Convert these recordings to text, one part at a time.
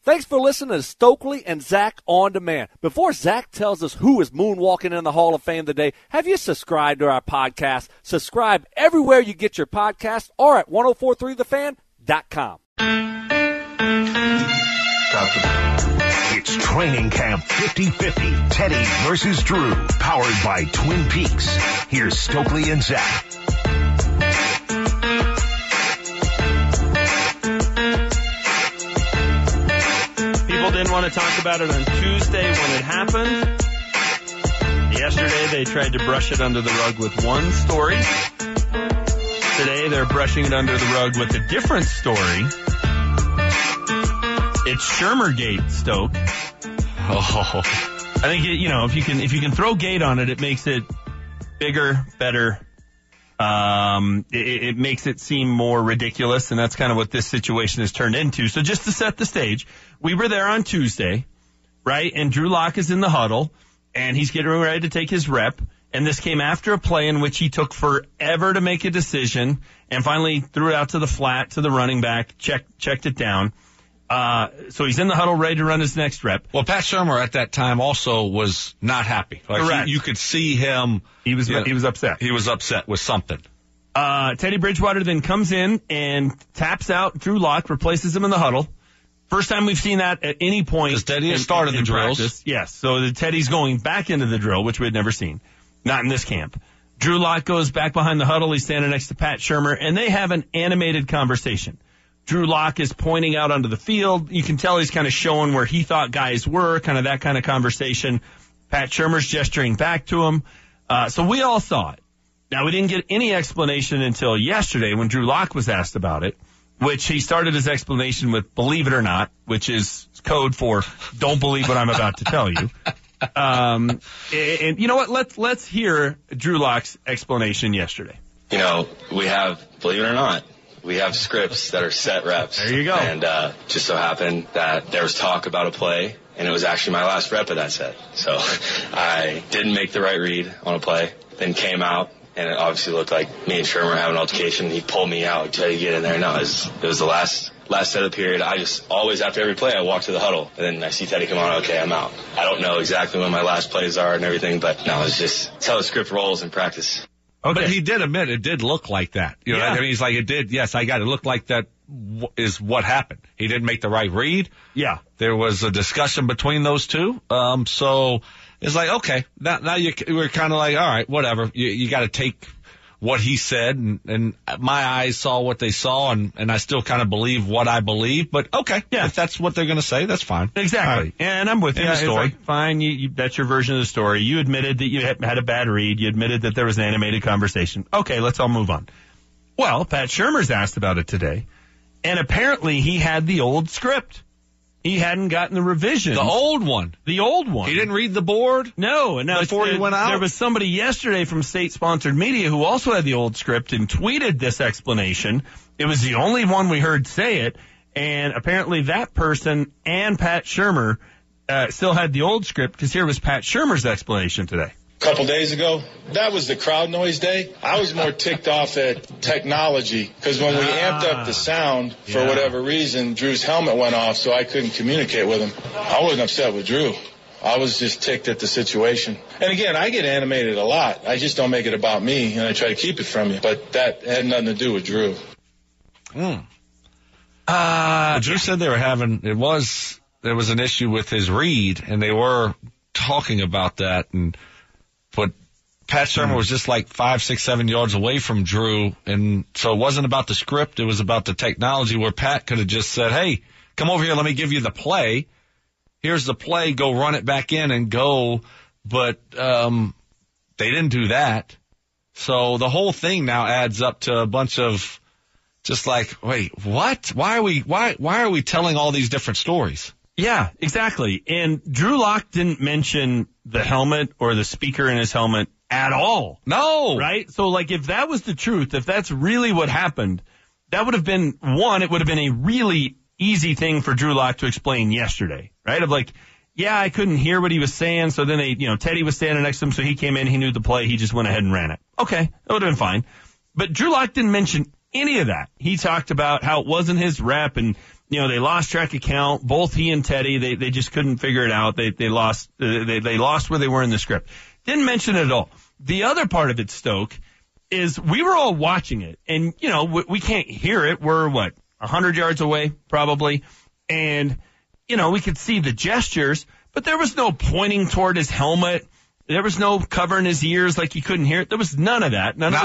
Thanks for listening to Stokely and Zach On Demand. Before Zach tells us who is moonwalking in the Hall of Fame today, have you subscribed to our podcast? Subscribe everywhere you get your podcast or at 1043thefan.com. It's Training Camp 50-50, Teddy versus Drew, powered by Twin Peaks. Here's Stokely and Zach. People didn't want to talk about it on Tuesday when it happened. Yesterday, they tried to brush it under the rug with one story. Today, they're brushing it under the rug with a different story. It's Shurmurgate, Stoke. Oh, I think if you can throw gate on it, it makes it bigger, better. It makes it seem more ridiculous, and that's kind of what this situation has turned into. So just to set the stage, we were there on Tuesday, right? And Drew Lock is in the huddle, and he's getting ready to take his rep. And this came after a play in which he took forever to make a decision, and finally threw it out to the flat to the running back, checked it down. So he's in the huddle ready to run his next rep. Well, Pat Shurmur at that time also was not happy. Correct. You could see him. He was upset. He was upset with something. Teddy Bridgewater then comes in and taps out Drew Lock, replaces him in the huddle. First time we've seen that at any point. Because Teddy has started the drills. Practice. Yes, so Teddy's going back into the drill, which we had never seen. Not in this camp. Drew Lock goes back behind the huddle. He's standing next to Pat Shurmur, and they have an animated conversation. Drew Lock is pointing out onto the field. You can tell he's kind of showing where he thought guys were, kind of that kind of conversation. Pat Shurmur's gesturing back to him. So we all saw it. Now, we didn't get any explanation until yesterday when Drew Lock was asked about it, which he started his explanation with "believe it or not," which is code for "don't believe what I'm about to tell you." And you know what? Let's hear Drew Lock's explanation yesterday. We have, believe it or not, we have scripts that are set reps. There you go. And just so happened that there was talk about a play, and it was actually my last rep of that set. So I didn't make the right read on a play, then came out, and it obviously looked like me and Shurmur having an altercation. He pulled me out, tried to get in there. No, it was the last set of the period. I just always, after every play, I walk to the huddle, and then I see Teddy come on. Okay, I'm out. I don't know exactly when my last plays are and everything, but no, it's how the script rolls in practice. Okay. But he did admit it did look like that. I mean, he's like, it did. Yes, I got it. Looked like that is what happened. He didn't make the right read. Yeah. There was a discussion between those two. So it's like, okay, now we're kind of like, all right, whatever. You got to take what he said, and my eyes saw what they saw, and I still kind of believe what I believe. But okay, yeah, if that's what they're going to say, that's fine. Exactly. Right. And I'm with you. The story. Like, fine, that's your version of the story. You admitted that you had a bad read. You admitted that there was an animated conversation. Okay, let's all move on. Well, Pat Shurmur's asked about it today, and apparently he had the old script. He hadn't gotten the revision. The old one. The old one. He didn't read the board? No. And now before he went out? There was somebody yesterday from state-sponsored media who also had the old script and tweeted this explanation. It was the only one we heard say it. And apparently that person and Pat Shurmur still had the old script, because here was Pat Shurmur's explanation today. Couple days ago, that was the crowd noise day. I was more ticked off at technology, because when we amped up the sound, for whatever reason, Drew's helmet went off, so I couldn't communicate with him. I wasn't upset with Drew. I was just ticked at the situation. And again, I get animated a lot. I just don't make it about me, and I try to keep it from you. But that had nothing to do with Drew. Drew said there was an issue with his read, and they were talking about that, but Pat Shurmur was just like 5, 6, 7 yards away from Drew, and so it wasn't about the script, it was about the technology, where Pat could have just said, hey, come over here, let me give you the play. Here's the play, go run it back in and go. But they didn't do that. So the whole thing now adds up to a bunch of just like, wait, what? Why are we telling all these different stories? Yeah, exactly. And Drew Lock didn't mention the helmet or the speaker in his helmet at all. No. Right? So, like, if that was the truth, if that's really what happened, that would have been, it would have been a really easy thing for Drew Lock to explain yesterday, right? Of like, yeah, I couldn't hear what he was saying, so then Teddy was standing next to him, so he came in, he knew the play, he just went ahead and ran it. Okay, that would have been fine. But Drew Lock didn't mention any of that. He talked about how it wasn't his rep, and they lost track of count. Both he and Teddy, they just couldn't figure it out. They lost where they were in the script. Didn't mention it at all. The other part of it, Stoke, is we were all watching it, and we can't hear it. We're 100 yards away probably, and we could see the gestures, but there was no pointing toward his helmet. There was no covering his ears like he couldn't hear it. There was none of that. Not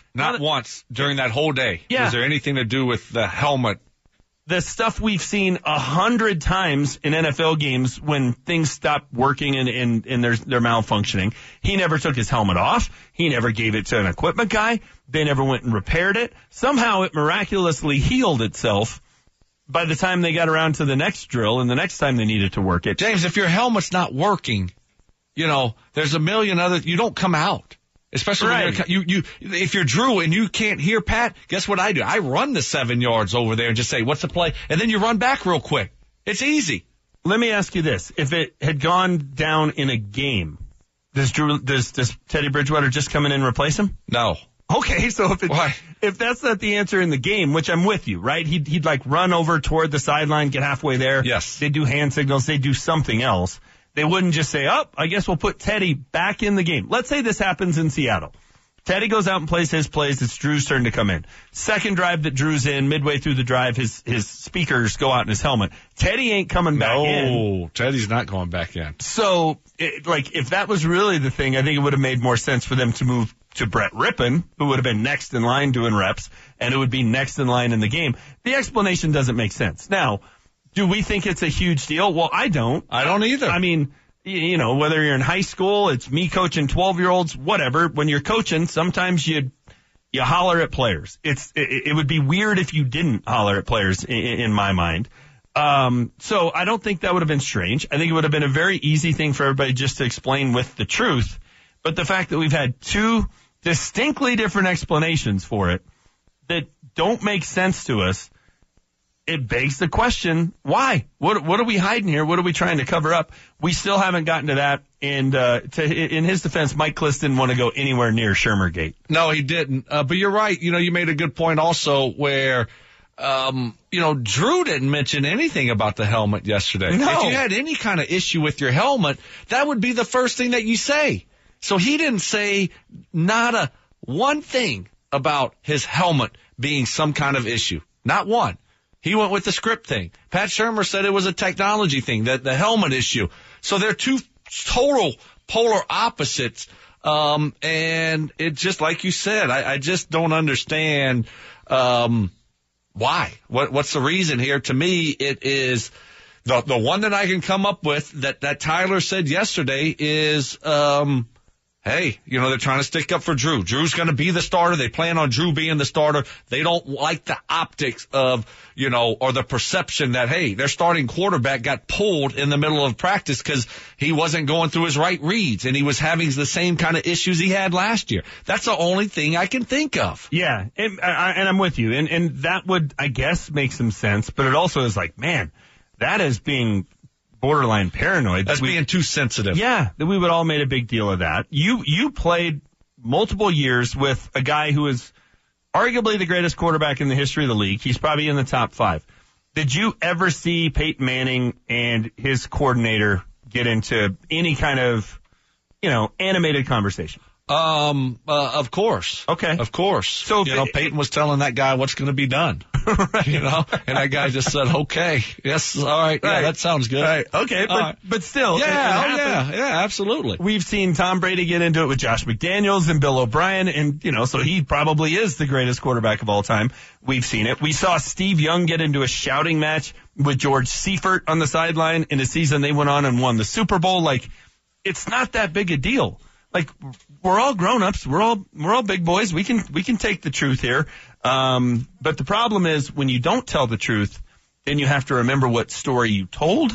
once during that whole day. Yeah. Was there anything to do with the helmet? The stuff we've seen 100 times in NFL games when things stop working and they're malfunctioning. He never took his helmet off. He never gave it to an equipment guy. They never went and repaired it. Somehow it miraculously healed itself by the time they got around to the next drill and the next time they needed to work it. James, if your helmet's not working, there's a million other. You don't come out, especially when you. If you're Drew and you can't hear Pat, guess what I do? I run the 7 yards over there and just say, "What's the play?" And then you run back real quick. It's easy. Let me ask you this: if it had gone down in a game, does Teddy Bridgewater just come in and replace him? No. Okay, so if that's not the answer in the game, which I'm with you, right? He'd run over toward the sideline, get halfway there. Yes. They do hand signals. They do something else. They wouldn't just say, I guess we'll put Teddy back in the game. Let's say this happens in Seattle. Teddy goes out and plays his plays. It's Drew's turn to come in. Second drive that Drew's in, midway through the drive, his speakers go out in his helmet. Teddy ain't coming back in. No, Teddy's not going back in. So, if that was really the thing, I think it would have made more sense for them to move to Brett Rippon, who would have been next in line doing reps, and it would be next in line in the game. The explanation doesn't make sense. Now, do we think it's a huge deal? Well, I don't. I don't either. I mean, whether you're in high school, it's me coaching 12-year-olds, whatever. When you're coaching, sometimes you holler at players. It would be weird if you didn't holler at players in my mind. So I don't think that would have been strange. I think it would have been a very easy thing for everybody just to explain with the truth. But the fact that we've had two distinctly different explanations for it that don't make sense to us, it begs the question, why? What are we hiding here? What are we trying to cover up? We still haven't gotten to that. And in his defense, Mike Kliss didn't want to go anywhere near Shermergate. No, he didn't. But you're right. You made a good point also where, Drew didn't mention anything about the helmet yesterday. No. If you had any kind of issue with your helmet, that would be the first thing that you say. So he didn't say not one thing about his helmet being some kind of issue. Not one. He went with the script thing. Pat Shurmur said it was a technology thing, that the helmet issue. So they're two total polar opposites. And it just, like you said, I just don't understand, why. What's the reason here? To me, it is the one that I can come up with that Tyler said yesterday is, hey, they're trying to stick up for Drew. Drew's going to be the starter. They plan on Drew being the starter. They don't like the optics of, or the perception that, hey, their starting quarterback got pulled in the middle of practice because he wasn't going through his right reads and he was having the same kind of issues he had last year. That's the only thing I can think of. Yeah, and I'm with you. And that would, I guess, make some sense. But it also is like, man, that is being borderline paranoid. That's being too sensitive. Yeah, that we would all made a big deal of that. You played multiple years with a guy who is arguably the greatest quarterback in the history of the league. He's probably in the top 5. Did you ever see Peyton Manning and his coordinator get into any kind of, animated conversation? Of course. Okay. Of course. So, Peyton was telling that guy what's going to be done. Right. And that guy just said, okay, yes, all right, yeah, that sounds good. Right. Okay, but still. Yeah, absolutely. We've seen Tom Brady get into it with Josh McDaniels and Bill O'Brien, and, so he probably is the greatest quarterback of all time. We've seen it. We saw Steve Young get into a shouting match with George Seifert on the sideline in a season they went on and won the Super Bowl. It's not that big a deal. We're all grown-ups. We're all big boys. We can take the truth here. But the problem is when you don't tell the truth, then you have to remember what story you told.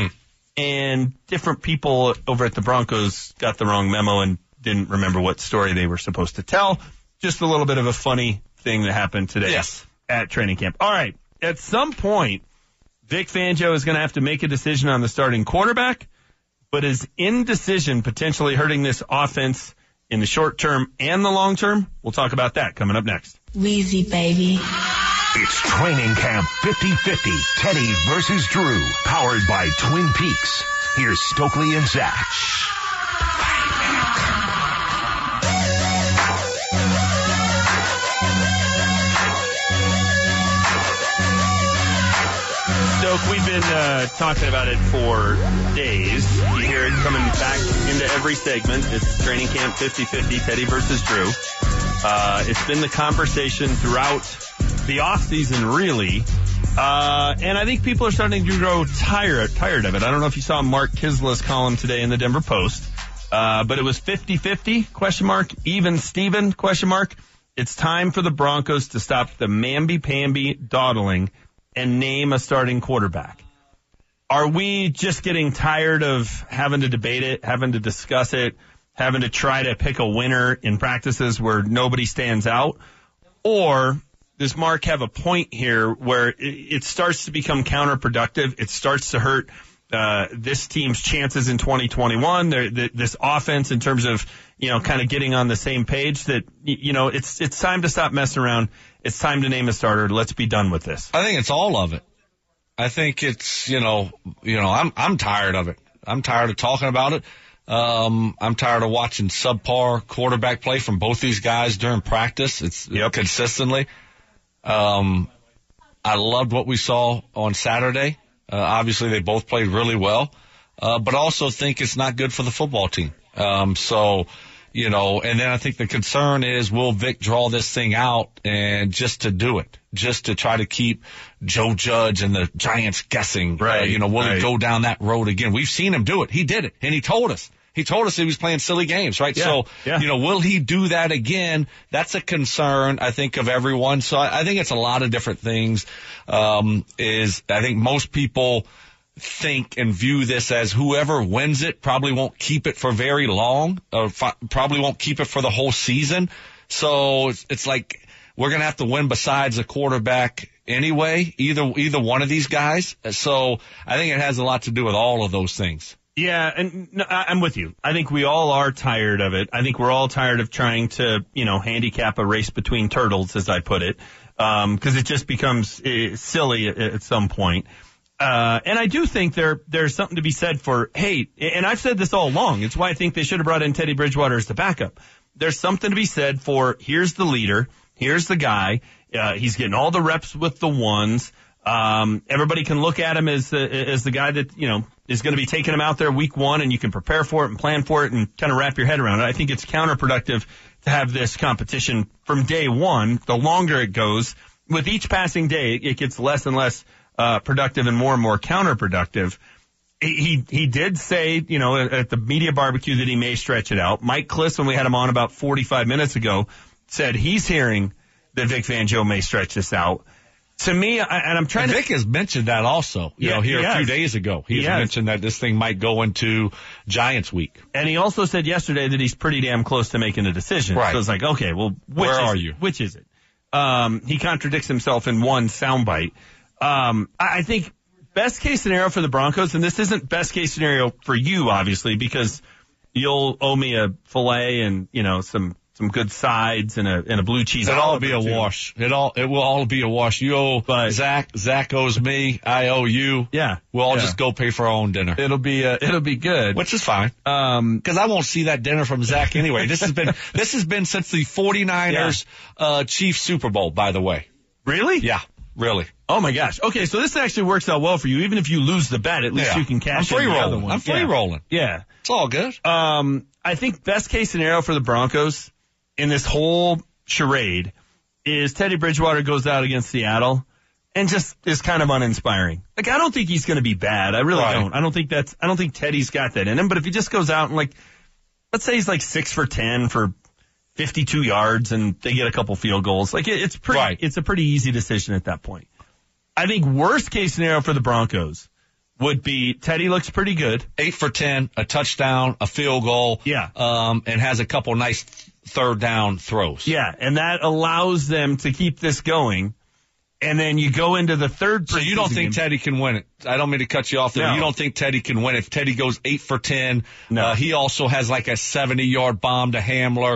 And different people over at the Broncos got the wrong memo and didn't remember what story they were supposed to tell. Just a little bit of a funny thing that happened today at training camp. All right. At some point, Vic Fangio is going to have to make a decision on the starting quarterback. But is indecision potentially hurting this offense in the short term and the long term? We'll talk about that coming up next. Weezy, baby. It's Training Camp 50-50, Teddy versus Drew, powered by Twin Peaks. Here's Stokely and Zach. Stoke, we've been talking about it for days. You hear it coming back into every segment. It's Training Camp 50-50, Teddy versus Drew. It's been the conversation throughout the offseason, really. And I think people are starting to grow tired of it. I don't know if you saw Mark Kisla's column today in the Denver Post, but it was 50-50, ? Even Steven, ? It's time for the Broncos to stop the mamby-pamby dawdling and name a starting quarterback. Are we just getting tired of having to debate it, having to discuss it, having to try to pick a winner in practices where nobody stands out? Or does Mark have a point here where it starts to become counterproductive? It starts to hurt this team's chances in 2021. This offense, in terms of, kind of getting on the same page, that, it's time to stop messing around. It's time to name a starter. Let's be done with this. I think it's all of it. I think it's, I'm tired of it. I'm tired of talking about it. I'm tired of watching subpar quarterback play from both these guys during practice. It's consistently. I loved what we saw on Saturday. Obviously they both played really well. But also think it's not good for the football team. And then I think the concern is, will Vic draw this thing out and just to do it, just to try to keep Joe Judge and the Giants guessing, right? Will he go down that road again? We've seen him do it. He did it, and he told us he was playing silly games, right? Yeah, so, yeah. Will he do that again? That's a concern, I think, of everyone. So I think it's a lot of different things. I think most people think and view this as whoever wins it probably won't keep it for very long, or probably won't keep it for the whole season. So it's like we're going to have to win besides a quarterback anyway, either one of these guys. So I think it has a lot to do with all of those things. Yeah, and no, I'm with you. I think we all are tired of it. I think we're all tired of trying to, handicap a race between turtles, as I put it, because it just becomes silly at some point. And I do think there's something to be said for, hey, and I've said this all along, it's why I think they should have brought in Teddy Bridgewater as the backup. There's something to be said for, here's the leader, here's the guy, he's getting all the reps with the ones. Everybody can look at him as the guy that, is going to be taking him out there week one, and you can prepare for it and plan for it and kind of wrap your head around it. I think it's counterproductive to have this competition from day one. The longer it goes, with each passing day, it gets less and less productive and more counterproductive. He did say, at the media barbecue that he may stretch it out. Mike Kliss, when we had him on about 45 minutes ago, said he's hearing that Vic Fangio may stretch this out. To me, Vic has mentioned that also, a few days ago. He has mentioned that this thing might go into Giants week. And he also said yesterday that he's pretty damn close to making a decision. Right. So it's like, okay, well, where are you? Which is it? He contradicts himself in one soundbite. I think best case scenario for the Broncos, and this isn't best case scenario for you, obviously, because you'll owe me a filet and, some good sides and a blue cheese. It'll all be a wash. It will all be a wash. You owe Zach owes me, I owe you. Yeah. We'll all just go pay for our own dinner. It'll be good. Which is fine. Cause I won't see that dinner from Zach anyway. This has been since the 49ers, Chiefs Super Bowl, by the way. Really? Yeah. Really? Oh my gosh. Okay, so this actually works out well for you. Even if you lose the bet, at least you can cash in the other one. I'm free rolling. Yeah. It's all good. I think best case scenario for the Broncos in this whole charade is Teddy Bridgewater goes out against Seattle and just is kind of uninspiring. Like, I don't think he's going to be bad. I really don't. I don't think Teddy's got that in him, but if he just goes out and let's say he's 6 for 10 for 52 yards and they get a couple field goals. It's a pretty easy decision at that point. I think worst case scenario for the Broncos would be Teddy looks pretty good. 8 for 10, a touchdown, a field goal. Yeah. And has a couple nice third down throws. Yeah. And that allows them to keep this going. And then you go into the third. So you don't think Teddy can win it? I don't mean to cut you off there. No. You don't think Teddy can win it? If Teddy goes 8 for 10, No. He also has like a 70-yard bomb to Hamler,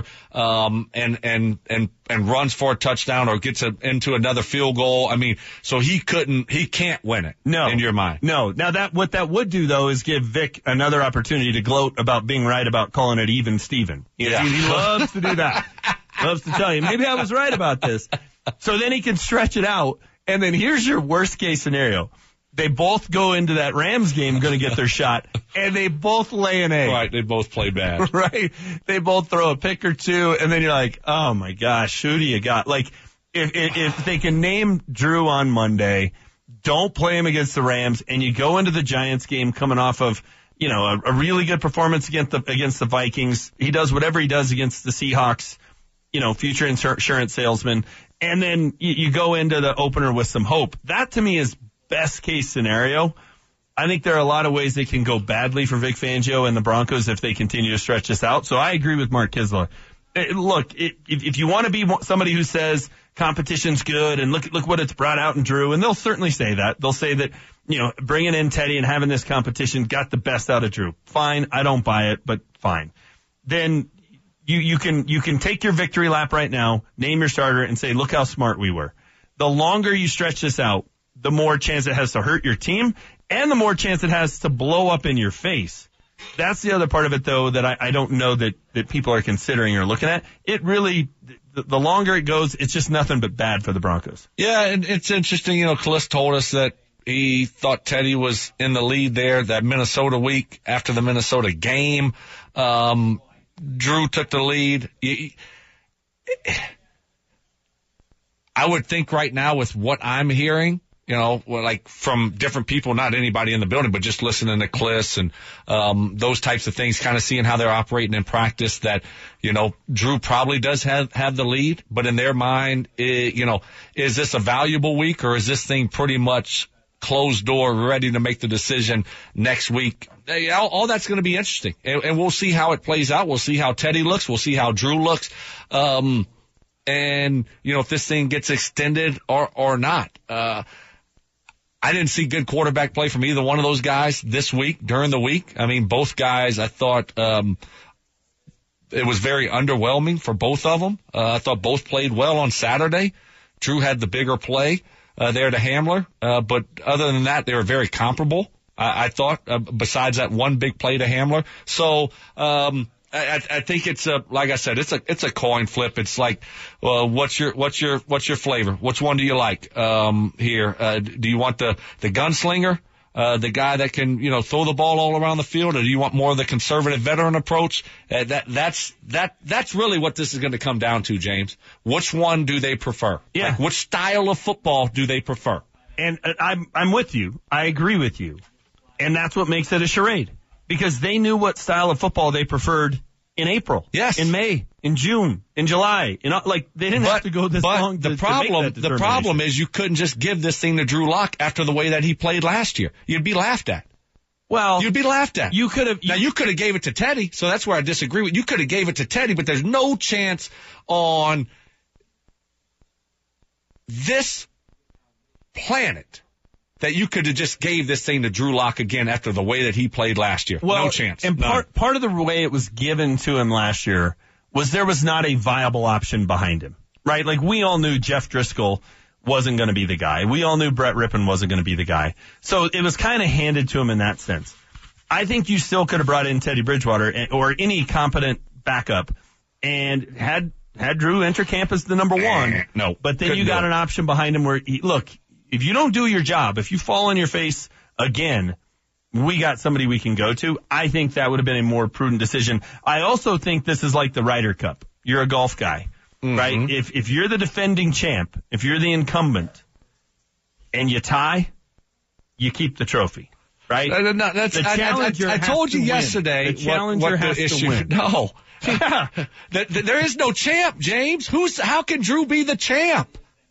and runs for a touchdown or gets into another field goal. I mean, so he can't win it. No. In your mind. No. Now what that would do though is give Vic another opportunity to gloat about being right about calling it even Steven. Yeah. He loves to do that. Loves to tell you, maybe I was right about this. So then he can stretch it out. And then here's your worst case scenario. They both go into that Rams game going to get their shot, and they both lay an egg. Right, they both play bad. Right? They both throw a pick or two, and then you're like, oh, my gosh, who do you got? Like, if they can name Drew on Monday, don't play him against the Rams, and you go into the Giants game coming off of, a really good performance against the Vikings. He does whatever he does against the Seahawks, future insurance salesman. And then you go into the opener with some hope. That, to me, is best case scenario. I think there are a lot of ways they can go badly for Vic Fangio and the Broncos if they continue to stretch this out. So I agree with Mark Kisler. Look, if you want to be somebody who says competition's good and look what it's brought out in Drew, and they'll certainly say that. They'll say that, bringing in Teddy and having this competition got the best out of Drew. Fine. I don't buy it, but fine. Then You can take your victory lap right now, name your starter, and say, look how smart we were. The longer you stretch this out, the more chance it has to hurt your team, and the more chance it has to blow up in your face. That's the other part of it, though, that I don't know that people are considering or looking at. It really, the longer it goes, it's just nothing but bad for the Broncos. Yeah, and it's interesting. Khalil told us that he thought Teddy was in the lead there that Minnesota week after the Minnesota game. Drew took the lead. I would think right now with what I'm hearing, like from different people, not anybody in the building, but just listening to Kliss and those types of things, kind of seeing how they're operating in practice, that, Drew probably does have the lead. But in their mind, is this a valuable week, or is this thing pretty much closed door, ready to make the decision next week? All that's going to be interesting, and we'll see how it plays out. We'll see how Teddy looks. We'll see how Drew looks, and if this thing gets extended or not. I didn't see good quarterback play from either one of those guys this week during the week. I mean, both guys, I thought it was very underwhelming for both of them. I thought both played well on Saturday. Drew had the bigger play there to Hamler, but other than that, they were very comparable. I thought, besides that one big play to Hamler. So, I think it's like I said, it's a coin flip. It's like, well, what's your flavor? Which one do you like, here? Do you want the gunslinger? The guy that can, throw the ball all around the field, or do you want more of the conservative veteran approach? That's really what this is going to come down to, James. Which one do they prefer? Yeah. Like, which style of football do they prefer? And I'm with you. I agree with you. And that's what makes it a charade, because they knew what style of football they preferred in April. Yes. In May, in June, in July. They didn't have to go this long to make that determination. The problem is you couldn't just give this thing to Drew Lock after the way that he played last year. You'd be laughed at. Well, you'd be laughed at. You could have. Now, you could have gave it to Teddy, so that's where I disagree with you. You could have gave it to Teddy, but there's no chance on this planet that you could have just gave this thing to Drew Lock again after the way that he played last year. Well, no chance. And part of the way it was given to him last year was there was not a viable option behind him, right? Like, we all knew Jeff Driscoll wasn't going to be the guy. We all knew Brett Rippon wasn't going to be the guy. So it was kind of handed to him in that sense. I think you still could have brought in Teddy Bridgewater or any competent backup and had Drew enter camp as the number one. No. But then you got an option behind him where, look, if you don't do your job, if you fall on your face again, we got somebody we can go to. I think that would have been a more prudent decision. I also think this is like the Ryder Cup. You're a golf guy, right? If you're the defending champ, if you're the incumbent, and you tie, you keep the trophy, right? I told you yesterday the challenger what has the issue. To win. No. Yeah. There is no champ, James. How can Drew be the champ?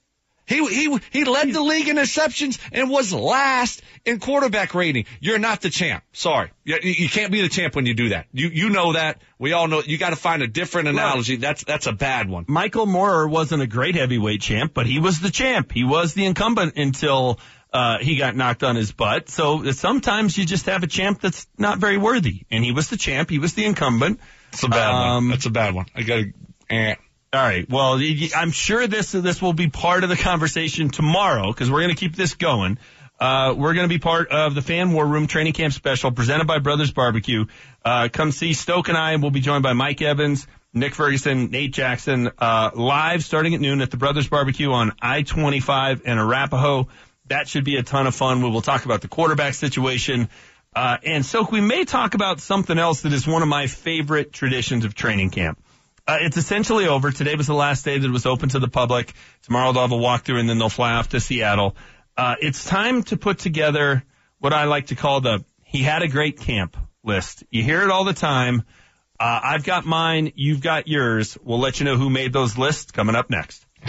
He led the league in interceptions and was last in quarterback rating. You're not the champ. Sorry. You can't be the champ when you do that. You know that. We all know. You got to find a different analogy. That's a bad one. Michael Moorer wasn't a great heavyweight champ, but he was the champ. He was the incumbent until he got knocked on his butt. So sometimes you just have a champ that's not very worthy. And he was the champ. He was the incumbent. It's a bad one. That's a bad one. I got to. All right. Well, I'm sure this will be part of the conversation tomorrow because we're going to keep this going. We're going to be part of the Fan War Room Training Camp Special presented by Brothers Barbecue. Come see Stoke and I. We'll be joined by Mike Evans, Nick Ferguson, Nate Jackson, live starting at noon at the Brothers Barbecue on I-25 in Arapahoe. That should be a ton of fun. We will talk about the quarterback situation. And Stoke, we may talk about something else that is one of my favorite traditions of training camp. It's essentially over. Today was the last day that it was open to the public. Tomorrow they'll have a walkthrough and then they'll fly off to Seattle. It's time to put together what I like to call the "he had a great camp" list. You hear it all the time. I've got mine. You've got yours. We'll let you know who made those lists coming up next. You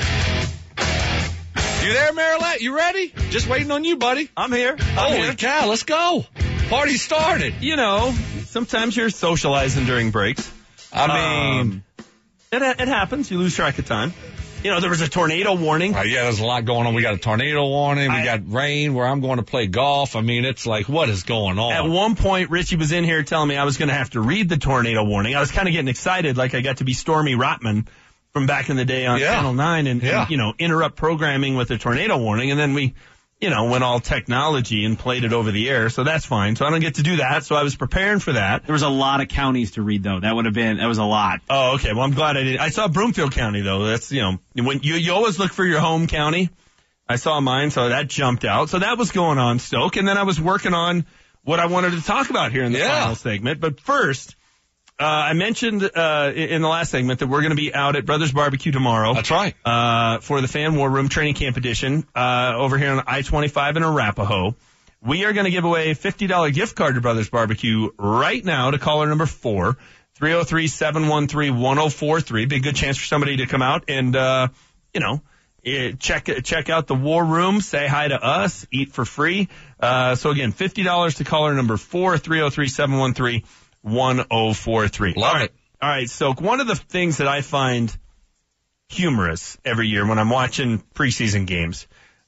there, Marilette? You ready? Just waiting on you, buddy. I'm here. Holy cow, let's go. Party started. You know, sometimes you're socializing during breaks. I mean... It happens. You lose track of time. You know, there was a tornado warning. Yeah, there's a lot going on. We got a tornado warning. We got rain where I'm going to play golf. I mean, it's like, what is going on? At one point, Richie was in here telling me I was going to have to read the tornado warning. I was kind of getting excited, like I got to be Stormy Rotman from back in the day on Channel 9 and, you know, interrupt programming with a tornado warning. And then we, you know, went all technology and played it over the air. So that's fine. So I don't get to do that. So I was preparing for that. There was a lot of counties to read, though. That was a lot. Oh, okay. Well, I'm glad I did. I saw Broomfield County, though. That's, you know, when you always look for your home county. I saw mine, so that jumped out. So that was going on, Stoke. And then I was working on what I wanted to talk about here in the final segment. But first, I mentioned in the last segment that we're going to be out at Brothers Barbecue tomorrow. That's right. For the Fan War Room Training Camp Edition over here on I-25 in Arapahoe. We are going to give away a $50 gift card to Brothers Barbecue right now to caller number 4, 303-713-1043. Be a good chance for somebody to come out and, you know, check out the War Room, say hi to us, eat for free. So again, $50 to caller number 4, 303-713-1043. Love it. All right. So one of the things that I find humorous every year when I'm watching preseason games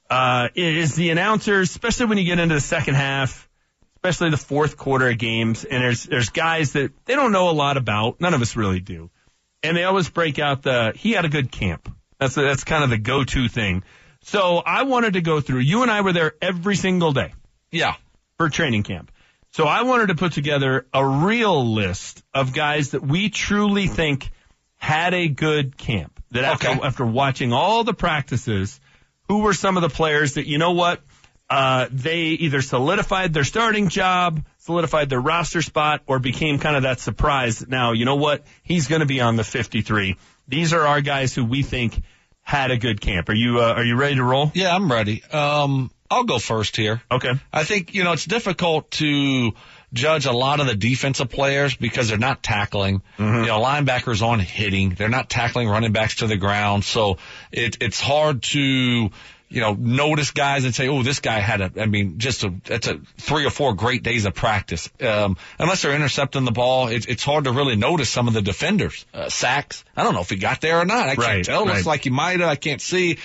is the announcers, especially when you get into the second half, especially the fourth quarter of games, and there's guys that they don't know a lot about. None of us really do. And they always break out he had a good camp. That's kind of the go-to thing. So I wanted to go through. You and I were there every single day. Yeah. For training camp. So I wanted to put together a real list of guys that we truly think had a good camp. That after watching all the practices, who were some of the players that, you know what, they either solidified their starting job, solidified their roster spot, or became kind of that surprise. Now, you know what, he's going to be on the 53. These are our guys who we think had a good camp. Are you ready to roll? Yeah, I'm ready. I'll go first here. Okay. I think, you know, it's difficult to judge a lot of the defensive players because they're not tackling. Mm-hmm. You know, linebackers aren't hitting. They're not tackling running backs to the ground. So it's hard to, you know, notice guys and say, oh, this guy had it's a 3 or 4 great days of practice. Unless they're intercepting the ball, it's hard to really notice some of the defenders. Sacks. I don't know if he got there or not. I can't tell. Looks like he might have. I can't see.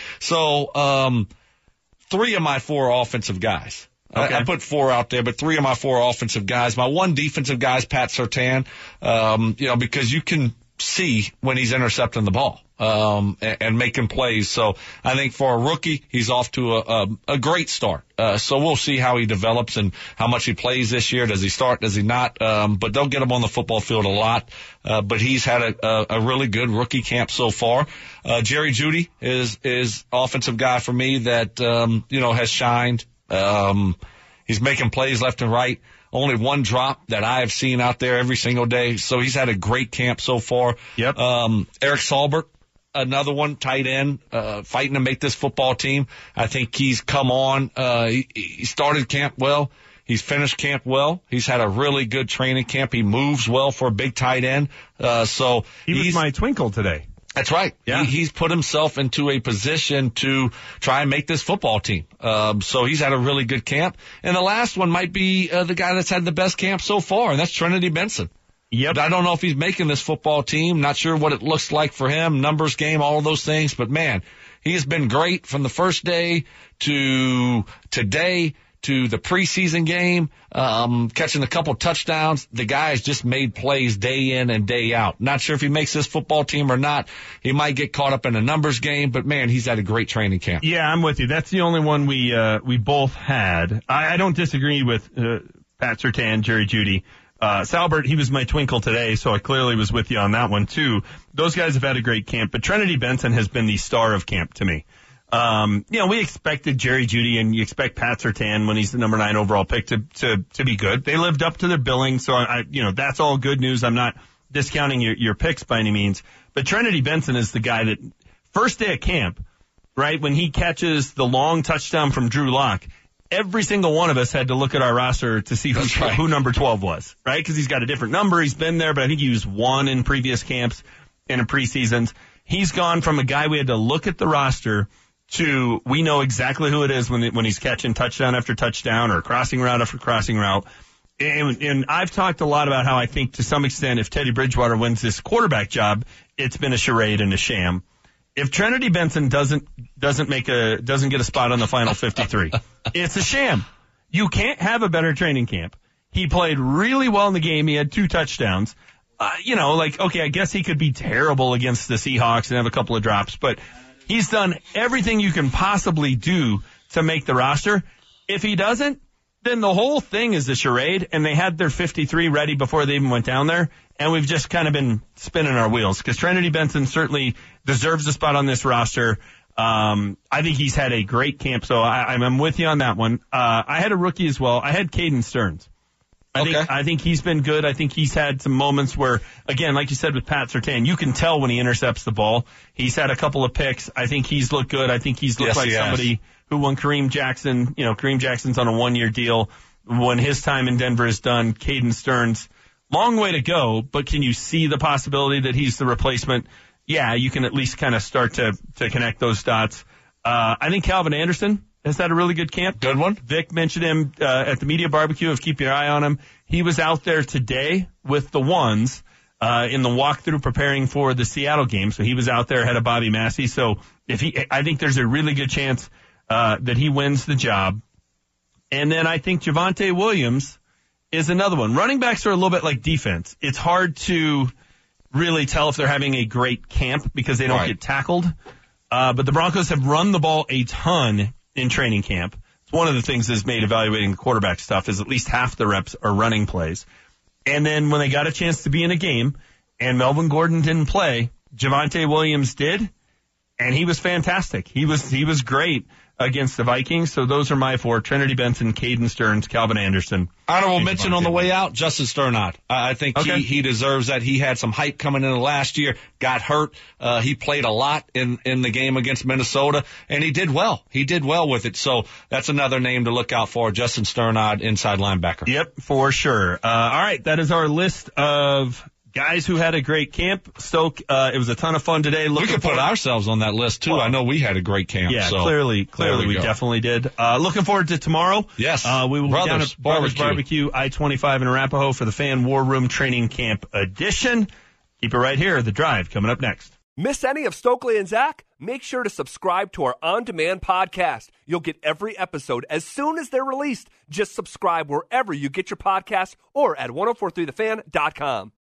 So, 3 of my 4 offensive guys. Okay. I put 4 out there, but 3 of my 4 offensive guys. My 1 defensive guy is Pat Surtain, you know, because you can see when he's intercepting the ball, and making plays. So I think for a rookie, he's off to a great start. So we'll see how he develops and how much he plays this year. Does he start? Does he not? But they'll get him on the football field a lot. But he's had a really good rookie camp so far. Jerry Jeudy is offensive guy for me that, you know, has shined. He's making plays left and right. Only 1 drop that I have seen out there every single day. So he's had a great camp so far. Yep. Eric Saubert, another one, tight end, fighting to make this football team. I think he's come on. He started camp well. He's finished camp well. He's had a really good training camp. He moves well for a big tight end. So he was my twinkle today. That's right. Yeah. He's put himself into a position to try and make this football team. So he's had a really good camp. And the last one might be the guy that's had the best camp so far, and that's Trinity Benson. Yep. But I don't know if he's making this football team. Not sure what it looks like for him, numbers game, all of those things. But, man, he's been great from the first day to today to the preseason game, catching a couple touchdowns. The guy's just made plays day in and day out. Not sure if he makes this football team or not. He might get caught up in a numbers game, but, man, he's had a great training camp. Yeah, I'm with you. That's the only one we both had. I don't disagree with Pat Surtain, Jerry Jeudy. Salbert, he was my twinkle today, so I clearly was with you on that one, too. Those guys have had a great camp, but Trinity Benson has been the star of camp to me. We expected Jerry Jeudy, and you expect Pat Surtain when he's the number 9 overall pick to be good. They lived up to their billing, so that's all good news. I'm not discounting your picks by any means, but Trinity Benson is the guy that first day of camp, right, when he catches the long touchdown from Drew Lock, every single one of us had to look at our roster to see who number 12 was, right? Because he's got a different number. He's been there, but I think he used 1 in previous camps and in preseasons. He's gone from a guy we had to look at the roster to we know exactly who it is when he's catching touchdown after touchdown or crossing route after crossing route. And I've talked a lot about how I think to some extent if Teddy Bridgewater wins this quarterback job, it's been a charade and a sham. If Trinity Benson doesn't get a spot on the final 53, it's a sham. You can't have a better training camp. He played really well in the game. He had 2 touchdowns. Okay, I guess he could be terrible against the Seahawks and have a couple of drops, but he's done everything you can possibly do to make the roster. If he doesn't, then the whole thing is a charade, and they had their 53 ready before they even went down there, and we've just kind of been spinning our wheels because Trinity Benson certainly deserves a spot on this roster. I think he's had a great camp, so I'm with you on that one. I had a rookie as well. I had Caden Stearns. I think he's been good. I think he's had some moments where, again, like you said with Pat Surtain, you can tell when he intercepts the ball. He's had a couple of picks. I think he's looked good. I think he's looked like somebody who won Kareem Jackson. Kareem Jackson's on a 1-year deal. When his time in Denver is done, Caden Stearns, long way to go, but can you see the possibility that he's the replacement? Yeah, you can at least kind of start to connect those dots. I think Calvin Anderson has had a really good camp. Good one. Vic mentioned him at the media barbecue. Keep your eye on him. He was out there today with the ones in the walkthrough preparing for the Seattle game. So he was out there ahead of Bobby Massey. So I think there's a really good chance that he wins the job. And then I think Javonte Williams is another one. Running backs are a little bit like defense. It's hard to really tell if they're having a great camp because they don't get tackled. But the Broncos have run the ball a ton in training camp. It's one of the things that's made evaluating the quarterback stuff is at least half the reps are running plays. And then when they got a chance to be in a game and Melvin Gordon didn't play, Javonte Williams did, and he was fantastic. He was great against the Vikings. So those are my 4: Trinity Benson, Caden Stearns, Calvin Anderson. Honorable mention on the way out, Justin Sternad. I think he deserves that. He had some hype coming into last year, got hurt. He played a lot in the game against Minnesota, and he did well. He did well with it. So that's another name to look out for, Justin Sternad, inside linebacker. Yep, for sure. All right, that is our list of guys who had a great camp. Stoke, it was a ton of fun today. We could put ourselves on that list, too. Well, I know we had a great camp. Yeah, so clearly we definitely did. Looking forward to tomorrow. Yes. We will be down at Brothers Barbecue, I-25 in Arapahoe for the Fan War Room Training Camp Edition. Keep it right here. The Drive coming up next. Miss any of Stokely and Zach? Make sure to subscribe to our on-demand podcast. You'll get every episode as soon as they're released. Just subscribe wherever you get your podcasts or at 1043thefan.com.